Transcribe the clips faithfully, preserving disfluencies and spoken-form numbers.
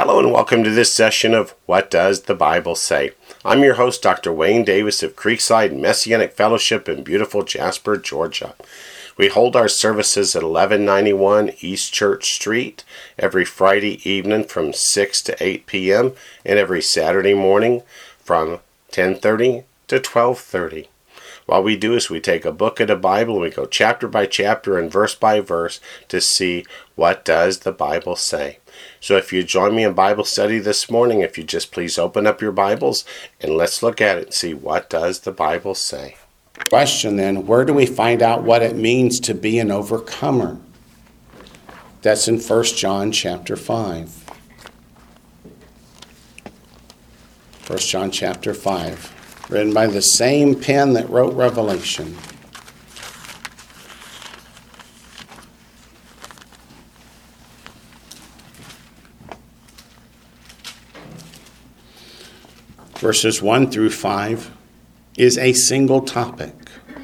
Hello and welcome to this session of What Does the Bible Say? I'm your host, Doctor Wayne Davis of Creekside Messianic Fellowship in beautiful Jasper, Georgia. We hold our services at eleven ninety-one East Church Street every Friday evening from six to eight p.m. and every Saturday morning from ten thirty to twelve thirty. What we do is we take a book of the Bible and we go chapter by chapter and verse by verse to see what does the Bible say. So if you join me in Bible study this morning, if you just please open up your Bibles and let's look at it and see what does the Bible say. Question then, where do we find out what it means to be an overcomer? That's in First John chapter five. First John chapter five. Written by the same pen that wrote Revelation. Verses one through five is a single topic.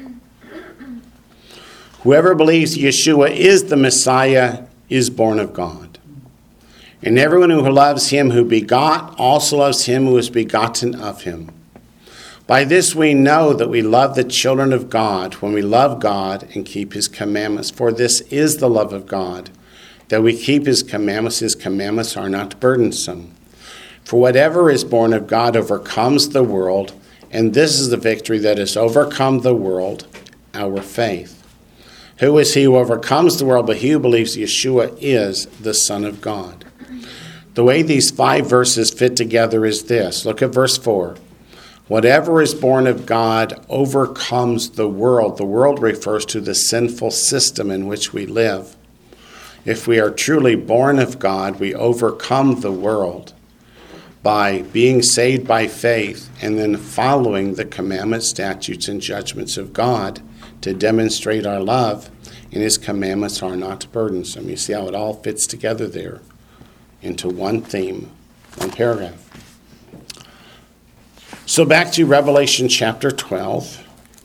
Whoever believes Yeshua is the Messiah is born of God. And everyone who loves him who begot also loves him who is begotten of him. By this we know that we love the children of God, when we love God and keep his commandments. For this is the love of God, that we keep his commandments. His commandments are not burdensome. For whatever is born of God overcomes the world, and this is the victory that has overcome the world, our faith. Who is he who overcomes the world but he who believes Yeshua is the Son of God? The way these five verses fit together is this. Look at verse four. Whatever is born of God overcomes the world. The world refers to the sinful system in which we live. If we are truly born of God, we overcome the world by being saved by faith and then following the commandments, statutes, and judgments of God to demonstrate our love, and his commandments are not burdensome. You see how it all fits together there into one theme, one paragraph. So back to Revelation chapter twelve,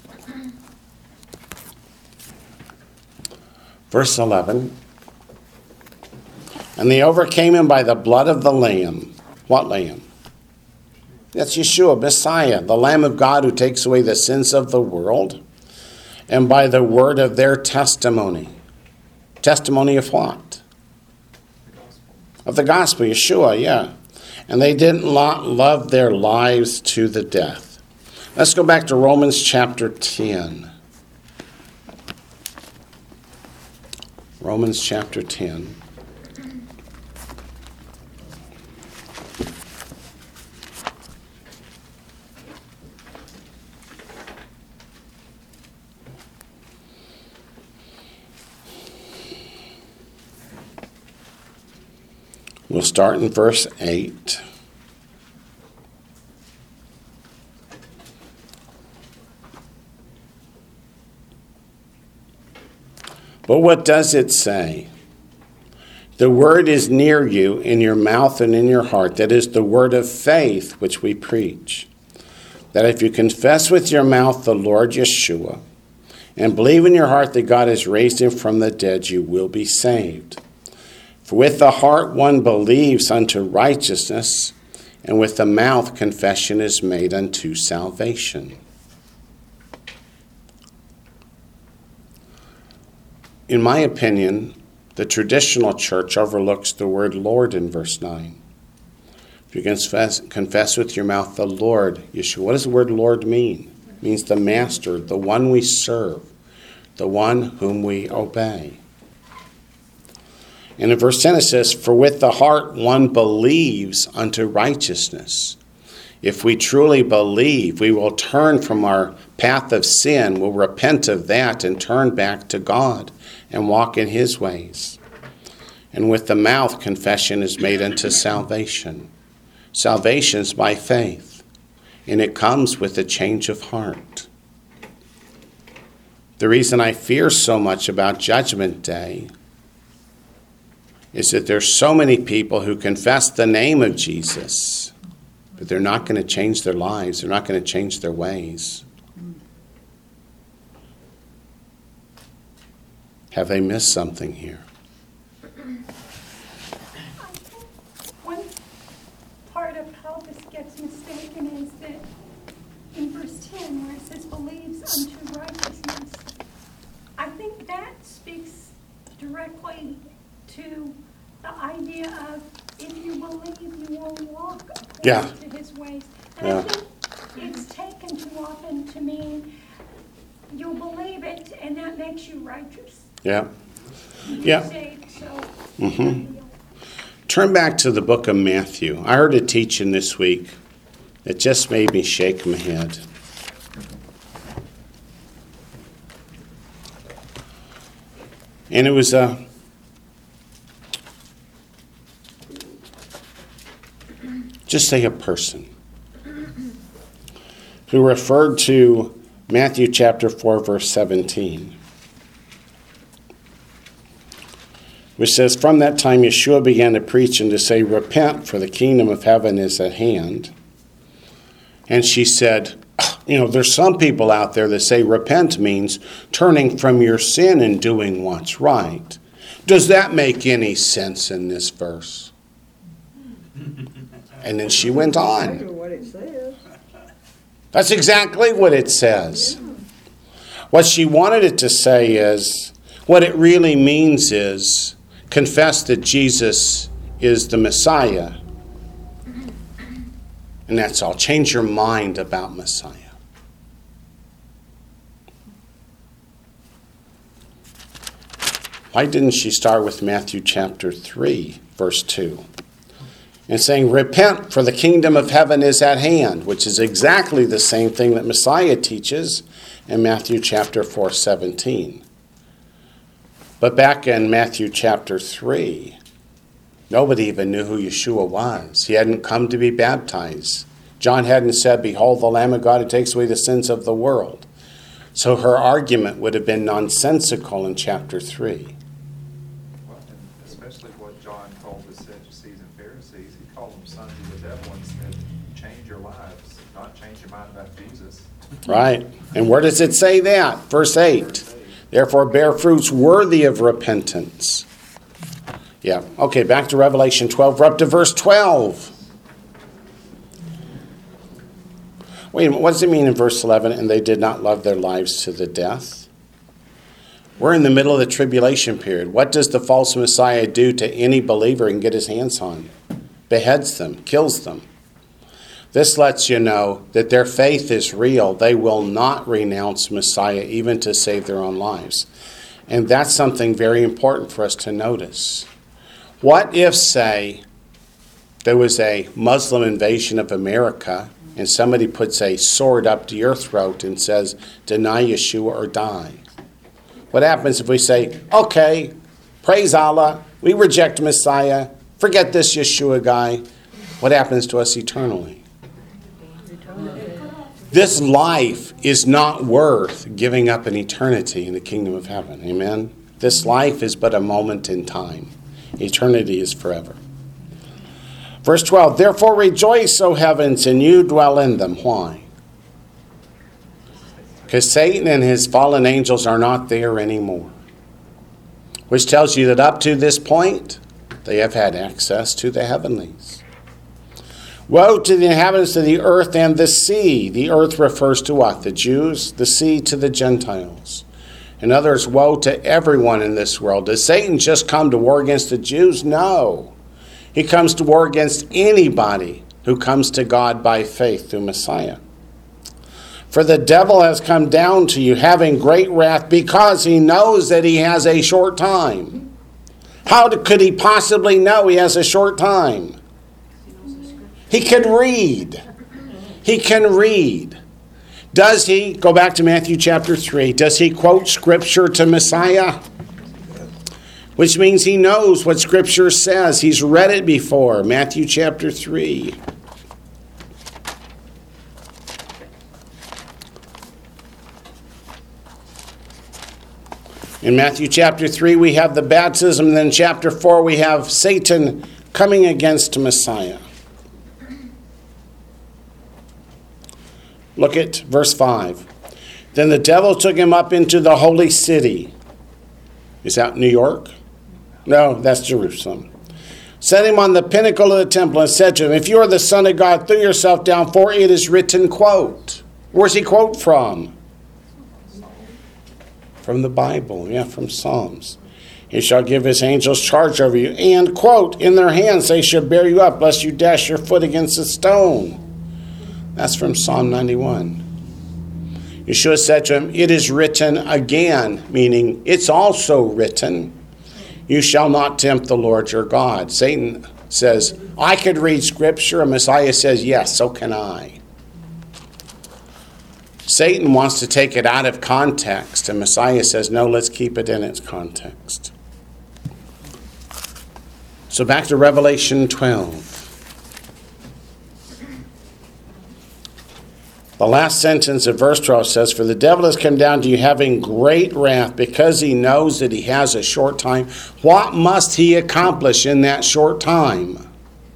verse eleven. And they overcame him by the blood of the Lamb. What Lamb? That's Yeshua, Messiah, the Lamb of God who takes away the sins of the world. And by the word of their testimony. Testimony of what? Of the gospel, Yeshua, yeah. And they didn't love their lives to the death. Let's go back to Romans chapter ten. Romans chapter ten. We'll start in verse eight. But what does it say? The word is near you, in your mouth and in your heart. That is the word of faith which we preach. That if you confess with your mouth the Lord Yeshua, and believe in your heart that God has raised him from the dead, you will be saved. For with the heart one believes unto righteousness, and with the mouth confession is made unto salvation. In my opinion, the traditional church overlooks the word Lord in verse nine. If you confess, confess with your mouth the Lord Yeshua. What does the word Lord mean? It means the master, the one we serve, the one whom we obey. And in verse ten it says, for with the heart one believes unto righteousness. If we truly believe, we will turn from our path of sin, we'll repent of that and turn back to God and walk in his ways. And with the mouth confession is made unto salvation. Salvation is by faith, and it comes with a change of heart. The reason I fear so much about Judgment Day is that there's so many people who confess the name of Jesus, but they're not going to change their lives. They're not going to change their ways. Have they missed something here? When, Calvus gets mistaken is that in verse ten, where it says, believes unto righteousness, I think that speaks directly to the idea of if you believe, you will walk according Yeah. to his ways. And Yeah. I think it's taken too often to mean you'll believe it and that makes you righteous. Yeah. You're Yeah. saved, so Mm-hmm. Turn back to the book of Matthew. I heard a teaching this week that just made me shake my head. And it was a just say a person who referred to Matthew chapter four, verse seventeen, which says, from that time Yeshua began to preach and to say, repent, for the kingdom of heaven is at hand. And she said, you know, there's some people out there that say repent means turning from your sin and doing what's right. Does that make any sense in this verse? And then she went on. That's what it says. That's exactly what it says. What she wanted it to say is, what it really means is, confess that Jesus is the Messiah. And that's all. Change your mind about Messiah. Why didn't she start with Matthew chapter three, verse two? And saying, repent, for the kingdom of heaven is at hand, which is exactly the same thing that Messiah teaches in Matthew chapter four, seventeen. But back in Matthew chapter three, nobody even knew who Yeshua was. He hadn't come to be baptized. John hadn't said, behold, the Lamb of God who takes away the sins of the world. So her argument would have been nonsensical in chapter three. Well, and especially what John told the Sadducees and Pharisees, he called them sons of the devil and said, change your lives, not change your mind about Jesus. Right. And where does it say that? Verse eight. Therefore bear fruits worthy of repentance. Yeah. Okay, back to Revelation twelve. We're up to verse twelve. Wait a minute, what does it mean in verse eleven? And they did not love their lives to the death. We're in the middle of the tribulation period. What does the false Messiah do to any believer he can get his hands on? Beheads them, kills them. This lets you know that their faith is real. They will not renounce Messiah even to save their own lives. And that's something very important for us to notice. What if, say, there was a Muslim invasion of America and somebody puts a sword up to your throat and says, deny Yeshua or die? What happens if we say, okay, praise Allah, we reject Messiah, forget this Yeshua guy? What happens to us eternally? This life is not worth giving up an eternity in the kingdom of heaven. Amen? This life is but a moment in time. Eternity is forever. Verse twelve, therefore rejoice, O heavens, and you dwell in them. Why? Because Satan and his fallen angels are not there anymore. Which tells you that up to this point, they have had access to the heavenlies. Woe to the inhabitants of the earth and the sea. The earth refers to what? The Jews. The sea to the Gentiles. In other words, woe to everyone in this world. Does Satan just come to war against the Jews? No. He comes to war against anybody who comes to God by faith through Messiah. For the devil has come down to you having great wrath because he knows that he has a short time. How could he possibly know he has a short time? He can read. He can read. Does he, go back to Matthew chapter three, does he quote Scripture to Messiah? Which means he knows what Scripture says. He's read it before. Matthew chapter three. In Matthew chapter three, we have the baptism. And then chapter four, we have Satan coming against Messiah. Look at verse five. Then the devil took him up into the holy city. Is that New York? No, that's Jerusalem. set him on the pinnacle of the temple and said to him, if you are the Son of God, throw yourself down, for it is written, quote. Where's he quote from? From the Bible, yeah, from Psalms. He shall give his angels charge over you, and, quote, in their hands they shall bear you up, lest you dash your foot against a stone. That's from Psalm ninety-one. Yeshua said to him, it is written again, meaning it's also written, you shall not tempt the Lord your God. Satan says, I could read Scripture, and Messiah says, yes, so can I. Satan wants to take it out of context, and Messiah says, no, let's keep it in its context. So back to Revelation twelve. The last sentence of verse twelve says, for the devil has come down to you having great wrath, because he knows that he has a short time. What must he accomplish in that short time?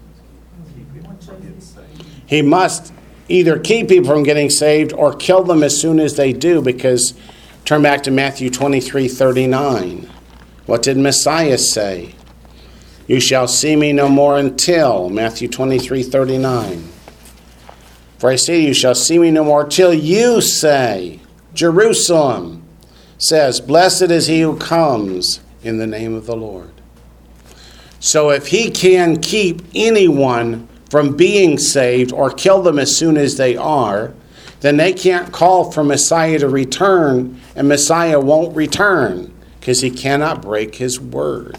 He must either keep people from getting saved or kill them as soon as they do, because turn back to Matthew twenty-three thirty-nine. What did Messiah say? You shall see me no more until, Matthew twenty-three thirty-nine. For I say to you, you shall see me no more till you say, Jerusalem says, blessed is he who comes in the name of the Lord. So if he can keep anyone from being saved or kill them as soon as they are, then they can't call for Messiah to return, and Messiah won't return because he cannot break his word.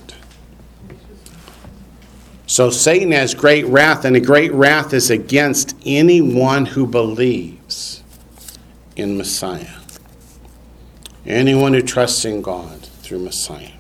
So Satan has great wrath, and the great wrath is against anyone who believes in Messiah. Anyone who trusts in God through Messiah.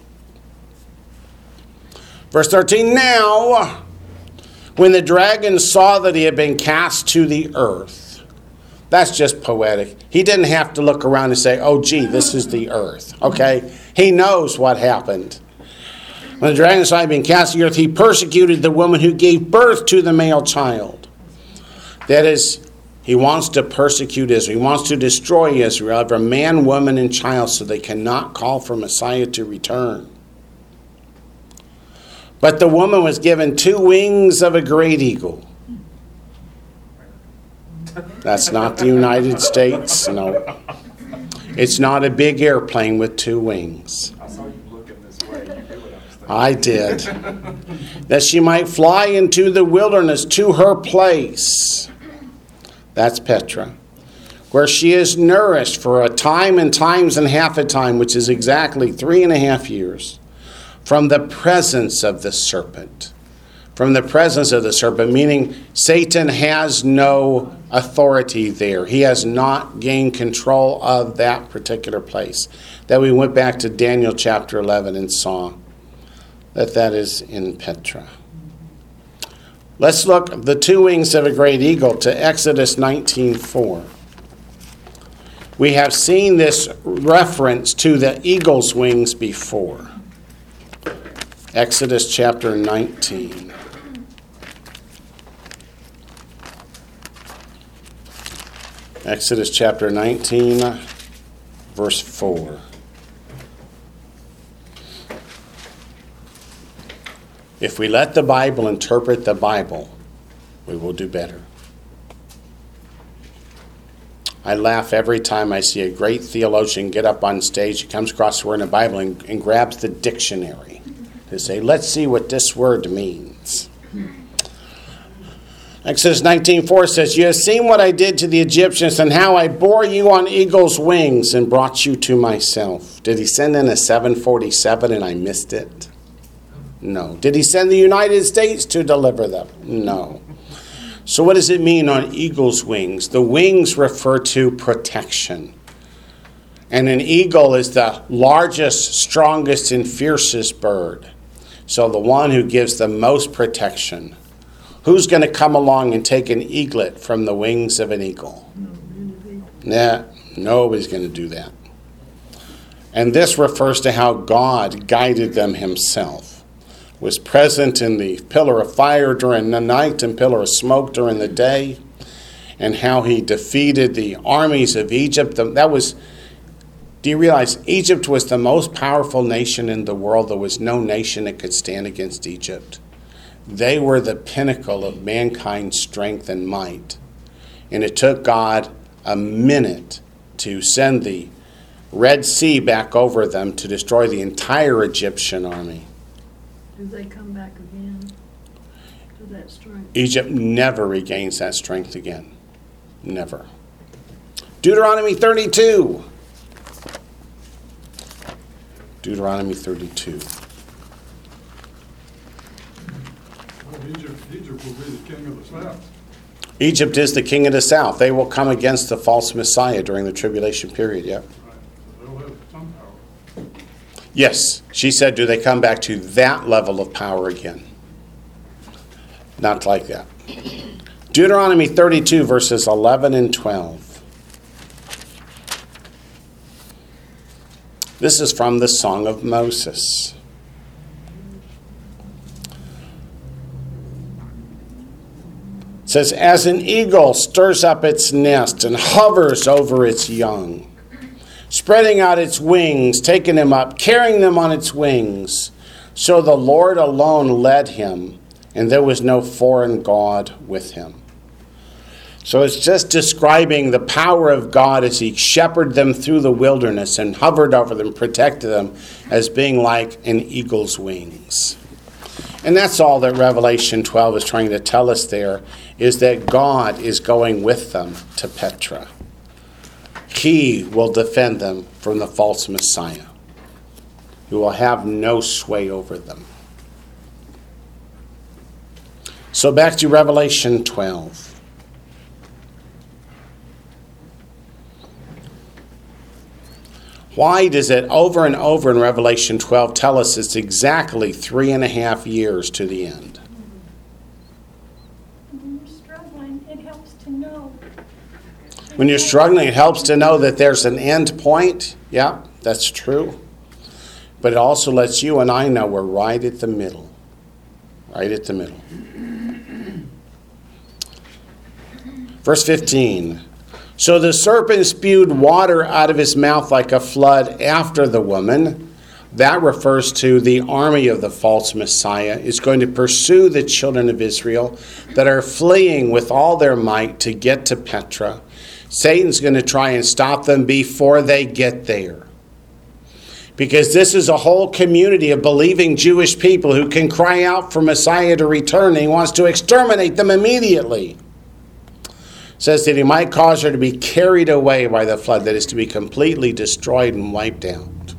Verse thirteen, now, when the dragon saw that he had been cast to the earth, that's just poetic. He didn't have to look around and say, oh, gee, this is the earth. Okay? He knows what happened. When the dragon saw he had been cast to the earth, he persecuted the woman who gave birth to the male child. That is, he wants to persecute Israel. He wants to destroy Israel, every man, woman, and child, so they cannot call for Messiah to return. But the woman was given two wings of a great eagle. That's not the United States, no. It's not a big airplane with two wings. I saw you looking this way. You knew what I was thinking. I did. That she might fly into the wilderness to her place. That's Petra. Where she is nourished for a time and times and half a time, which is exactly three and a half years, from the presence of the serpent. From the presence of the serpent, meaning Satan has no authority there. He has not gained control of that particular place. That we went back to Daniel chapter eleven and saw that that is in Petra. Let's look at the two wings of a great eagle to Exodus nineteen four. We have seen this reference to the eagle's wings before. Exodus chapter nineteen. Exodus chapter nineteen, verse four. If we let the Bible interpret the Bible, we will do better. I laugh every time I see a great theologian get up on stage, he comes across the word in the Bible and, and grabs the dictionary to say, let's see what this word means. Exodus nineteen four says, you have seen what I did to the Egyptians and how I bore you on eagle's wings and brought you to myself. Did he send in a seven forty-seven and I missed it? No. Did he send the United States to deliver them? No. So what does it mean on eagle's wings? The wings refer to protection. And an eagle is the largest, strongest, and fiercest bird. So the one who gives the most protection. Who's going to come along and take an eaglet from the wings of an eagle? Nah, nobody's going to do that. And this refers to how God guided them himself. Was present in the pillar of fire during the night and pillar of smoke during the day. And how he defeated the armies of Egypt. That was, do you realize Egypt was the most powerful nation in the world? There was no nation that could stand against Egypt. They were the pinnacle of mankind's strength and might. And it took God a minute to send the Red Sea back over them to destroy the entire Egyptian army. Do they come back again to that strength? Egypt never regains that strength again. Never. Deuteronomy thirty-two. Deuteronomy thirty-two. Well, Egypt, Egypt will be the king of the south. Egypt is the king of the south. They will come against the false Messiah during the tribulation period, yep. Right. So they'll have some power. Yes, she said, do they come back to that level of power again? Not like that. Deuteronomy thirty-two, verses eleven and twelve. This is from the Song of Moses. It says, as an eagle stirs up its nest and hovers over its young, spreading out its wings, taking them up, carrying them on its wings, so the Lord alone led him, and there was no foreign god with him. So it's just describing the power of God as he shepherded them through the wilderness and hovered over them, protected them, as being like an eagle's wings. And that's all that Revelation twelve is trying to tell us there, is that God is going with them to Petra. He will defend them from the false Messiah, who will have no sway over them. So back to Revelation twelve. Why does it over and over in Revelation twelve tell us it's exactly three and a half years to the end? When you're struggling, it helps to know. When you're struggling, it helps to know that there's an end point. Yeah, that's true. But it also lets you and I know we're right at the middle. Right at the middle. Verse fifteen. So the serpent spewed water out of his mouth like a flood after the woman. That refers to the army of the false Messiah is going to pursue the children of Israel that are fleeing with all their might to get to Petra. Satan's going to try and stop them before they get there. Because this is a whole community of believing Jewish people who can cry out for Messiah to return, and he wants to exterminate them immediately. Says that he might cause her to be carried away by the flood, that is to be completely destroyed and wiped out.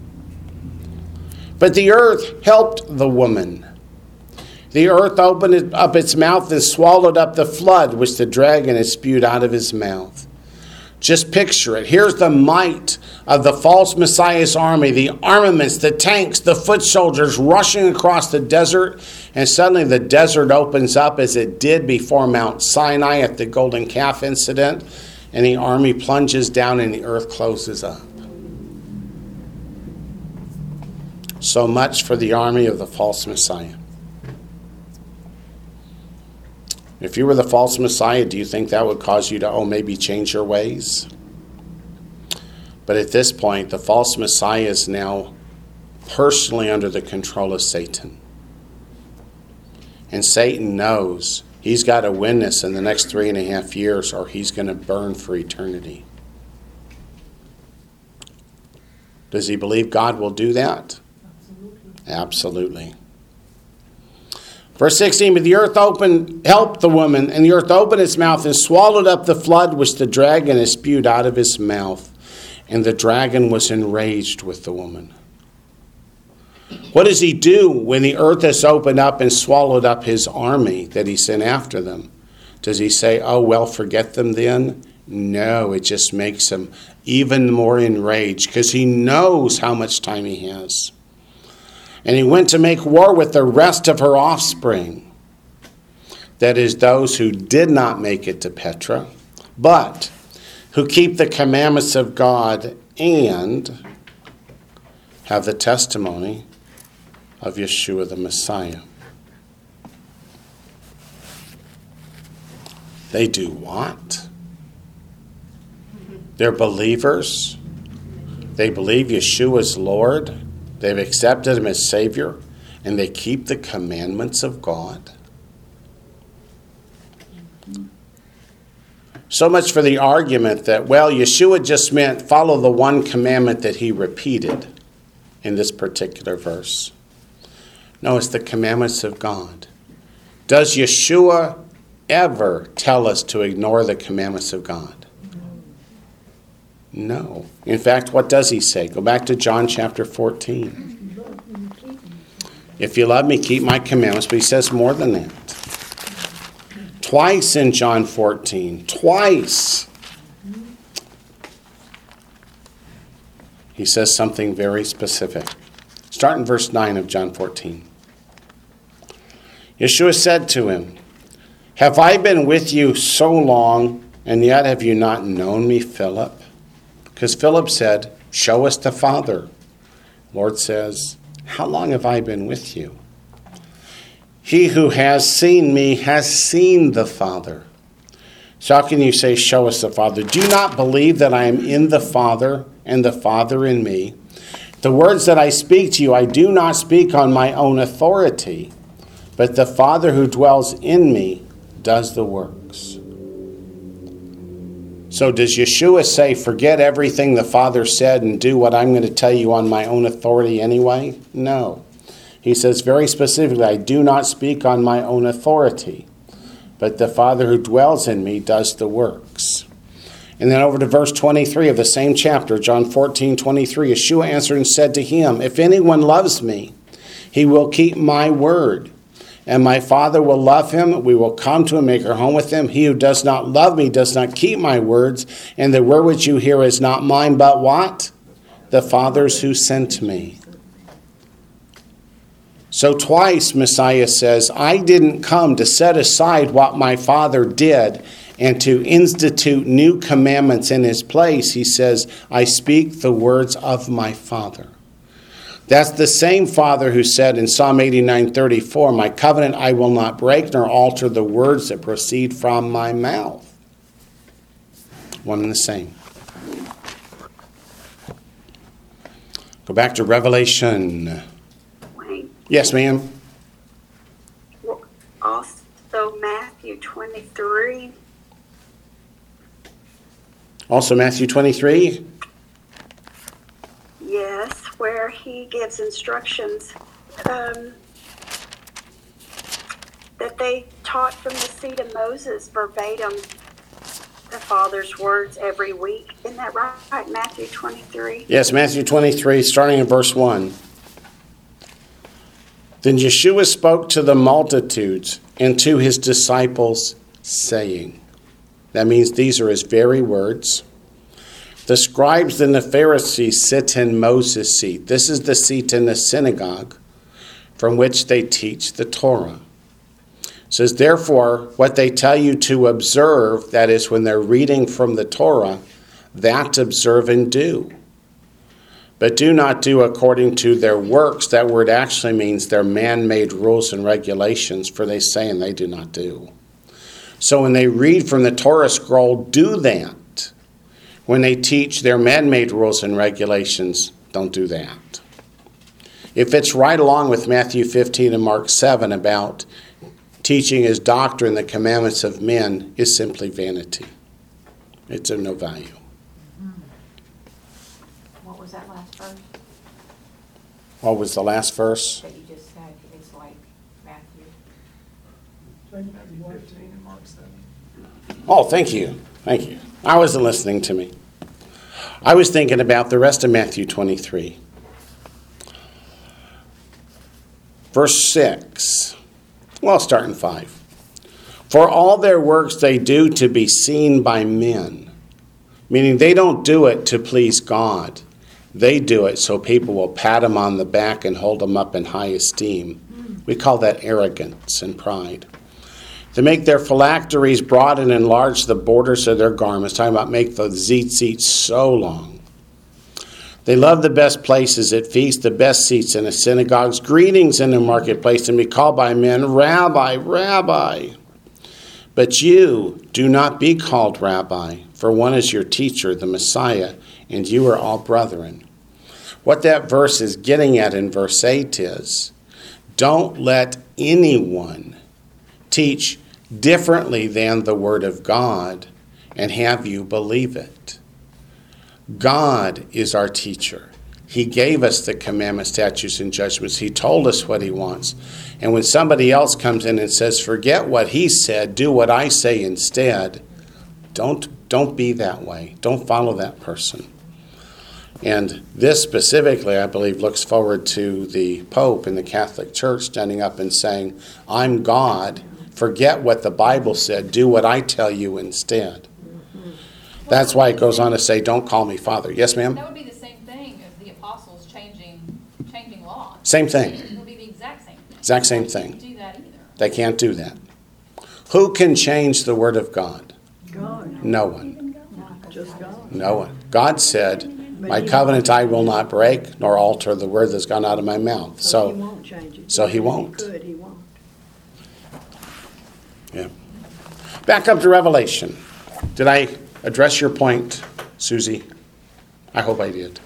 But the earth helped the woman. The earth opened up its mouth and swallowed up the flood which the dragon had spewed out of his mouth. Just picture it. Here's the might of the false Messiah's army, the armaments, the tanks, the foot soldiers rushing across the desert, and suddenly the desert opens up as it did before Mount Sinai at the golden calf incident, and the army plunges down and the earth closes up. So much for the army of the false Messiah. If you were the false Messiah, do you think that would cause you to, oh, maybe change your ways? But at this point, the false Messiah is now personally under the control of Satan. And Satan knows he's got to win this in the next three and a half years or he's going to burn for eternity. Does he believe God will do that? Absolutely. Absolutely. Verse sixteen, but the earth opened, helped the woman, and the earth opened its mouth and swallowed up the flood which the dragon had spewed out of his mouth. And the dragon was enraged with the woman. What does he do when the earth has opened up and swallowed up his army that he sent after them? Does he say, oh, well, forget them then? No, it just makes him even more enraged because he knows how much time he has. And he went to make war with the rest of her offspring. That is, those who did not make it to Petra, but who keep the commandments of God and have the testimony of Yeshua the Messiah. They do what? They're believers. They believe Yeshua is Lord. They've accepted him as Savior. and they keep the commandments of God? So much for the argument that, well, Yeshua just meant follow the one commandment that he repeated in this particular verse. No, it's the commandments of God. Does Yeshua ever tell us to ignore the commandments of God? No. In fact, what does he say? Go back to John chapter fourteen. If you love me, keep my commandments. But he says more than that. Twice in John fourteen. Twice. He says something very specific. Start in verse nine of John fourteen. Yeshua said to him, have I been with you so long, and yet have you not known me, Philip? Because Philip said, show us the Father. Lord says, how long have I been with you? He who has seen me has seen the Father. So how can you say, show us the Father? Do you not believe that I am in the Father and the Father in me? The words that I speak to you, I do not speak on my own authority, but the Father who dwells in me does the works. So does Yeshua say, forget everything the Father said and do what I'm going to tell you on my own authority anyway? No. He says very specifically, I do not speak on my own authority, but the Father who dwells in me does the works. And then over to verse twenty-three of the same chapter, John fourteen twenty-three, Yeshua answered and said to him, if anyone loves me, he will keep my word. And my Father will love him. We will come to him, make our home with him. He who does not love me does not keep my words. And the word which you hear is not mine, but what? The Father's who sent me. So twice Messiah says, I didn't come to set aside what my Father did and to institute new commandments in his place. He says, I speak the words of my Father. That's the same Father who said in Psalm eighty-nine thirty-four, my covenant I will not break nor alter the words that proceed from my mouth. One and the same. Go back to Revelation. Wayne. Yes, ma'am. Also Matthew twenty-three. Also Matthew twenty-three. Yes, where he gives instructions um, that they taught from the seat of Moses verbatim the Father's words every week. Isn't that right? Matthew twenty-three? Yes, Matthew twenty-three, starting in verse one. Then Yeshua spoke to the multitudes and to his disciples, saying, that means these are his very words. The scribes and the Pharisees sit in Moses' seat. This is the seat in the synagogue from which they teach the Torah. It says, therefore, what they tell you to observe, that is when they're reading from the Torah, that observe and do. But do not do according to their works. That word actually means their man-made rules and regulations, for they say and they do not do. So when they read from the Torah scroll, do that. When they teach their man-made rules and regulations, don't do that. It fits right along with Matthew fifteen and Mark seven about teaching as doctrine the commandments of men is simply vanity. It's of no value. What was that last verse What was the last verse? that you just said? It's like Matthew. Matthew fifteen and Mark seven. Oh, thank you. Thank you. I wasn't listening to me. I was thinking about the rest of Matthew twenty-three. Verse six. Well, I'll start in five. For all their works they do to be seen by men. Meaning they don't do it to please God. They do it so people will pat them on the back and hold them up in high esteem. We call that arrogance and pride. They make their phylacteries broad and enlarge the borders of their garments. Talking about make the tzitzit so long. They love the best places at feasts, the best seats in the synagogues, greetings in the marketplace, and be called by men, Rabbi, Rabbi. But you do not be called Rabbi, for one is your teacher, the Messiah, and you are all brethren. What that verse is getting at in verse eight is, Don't let anyone teach differently than the Word of God and have you believe it. God is our teacher. He gave us the commandments, statutes, and judgments. He told us what he wants. And when somebody else comes in and says, forget what he said, do what I say instead, don't, don't be that way. Don't follow that person. And this specifically, I believe, looks forward to the Pope in the Catholic Church standing up and saying, I'm God. Forget what the Bible said. Do what I tell you instead. That's why it goes on to say, don't call me Father. Yes, ma'am? That would be the same thing as the apostles changing changing law. Same thing. It would be the exact same thing. Exact same They thing. can't do that either. They can't do that. Who can change the Word of God? God, No one. just God. No one. God said, my covenant I will not break, nor alter the word that's gone out of my mouth. So he So, won't change it. so he If won't. He could, he won't. yeah. Back up to Revelation. Did I address your point, Susie? I hope I did.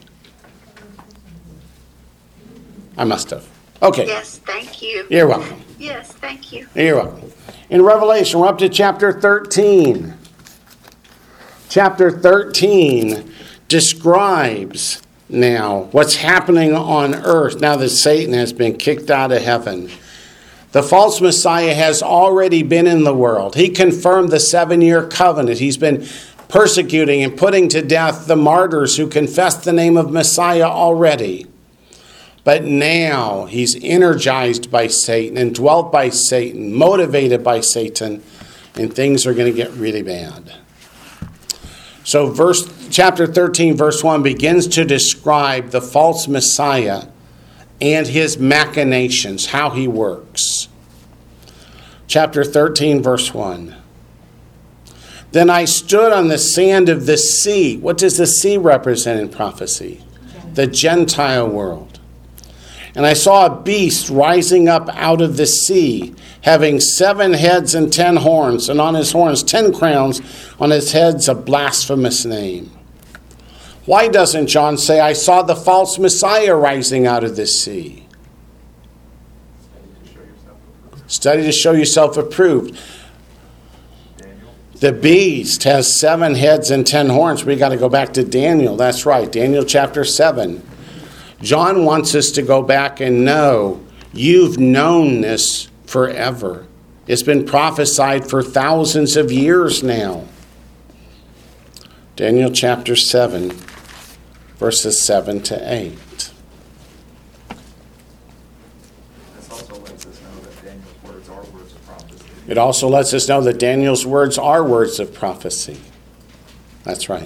I must have. Okay. Yes, thank you. You're welcome. Yes, thank you. You're welcome. In Revelation, we're up to chapter thirteen. Chapter thirteen describes now what's happening on earth now that Satan has been kicked out of heaven. The false Messiah has already been in the world. He confirmed the seven-year covenant. He's been persecuting and putting to death the martyrs who confessed the name of Messiah already. But now he's energized by Satan, indwelt by Satan, motivated by Satan, and things are going to get really bad. So verse chapter thirteen, verse one begins to describe the false Messiah and his machinations, how he works. Chapter thirteen, verse one. Then I stood on the sand of the sea. What does the sea represent in prophecy? The Gentile world. And I saw a beast rising up out of the sea, having seven heads and ten horns, and on his horns ten crowns, on his heads a blasphemous name. Why doesn't John say, I saw the false Messiah rising out of the sea? Study to show yourself approved. The beast has seven heads and ten horns. We got to go back to Daniel. That's right, Daniel chapter seven. John wants us to go back and know you've known this forever. It's been prophesied for thousands of years now. Daniel chapter seven, verses seven to eight. This also lets us know that Daniel's words are words of prophecy. It also lets us know that Daniel's words are words of prophecy. That's right.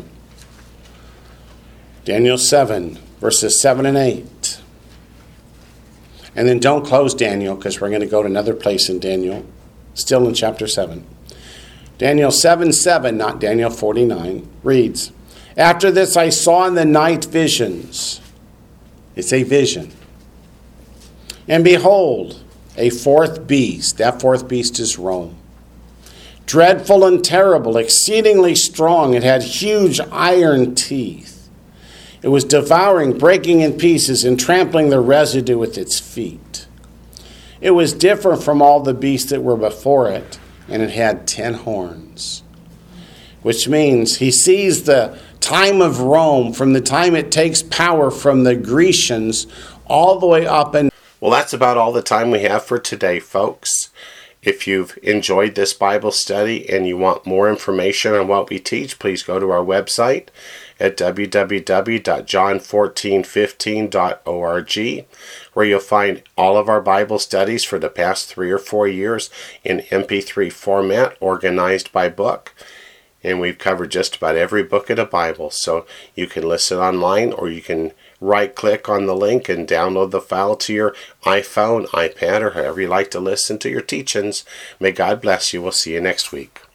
Daniel seven, verses seven and eight. And then don't close Daniel because we're going to go to another place in Daniel, still in chapter seven. Daniel seven seven, not Daniel forty-nine, reads, After this I saw in the night visions. It's a vision. And behold, a fourth beast. That fourth beast is Rome. Dreadful and terrible, exceedingly strong. It had huge iron teeth. It was devouring, breaking in pieces, and trampling the residue with its feet. It was different from all the beasts that were before it, and it had ten horns. Which means he sees the time of Rome, from the time it takes power from the Grecians, all the way up and... Well, that's about all the time we have for today, folks. If you've enjoyed this Bible study and you want more information on what we teach, please go to our website at w w w dot john fourteen fifteen dot org, where you'll find all of our Bible studies for the past three or four years in M P three format, organized by book. And we've covered just about every book of the Bible, so you can listen online, or you can right-click on the link and download the file to your iPhone, iPad, or however you like to listen to your teachings. May God bless you. We'll see you next week.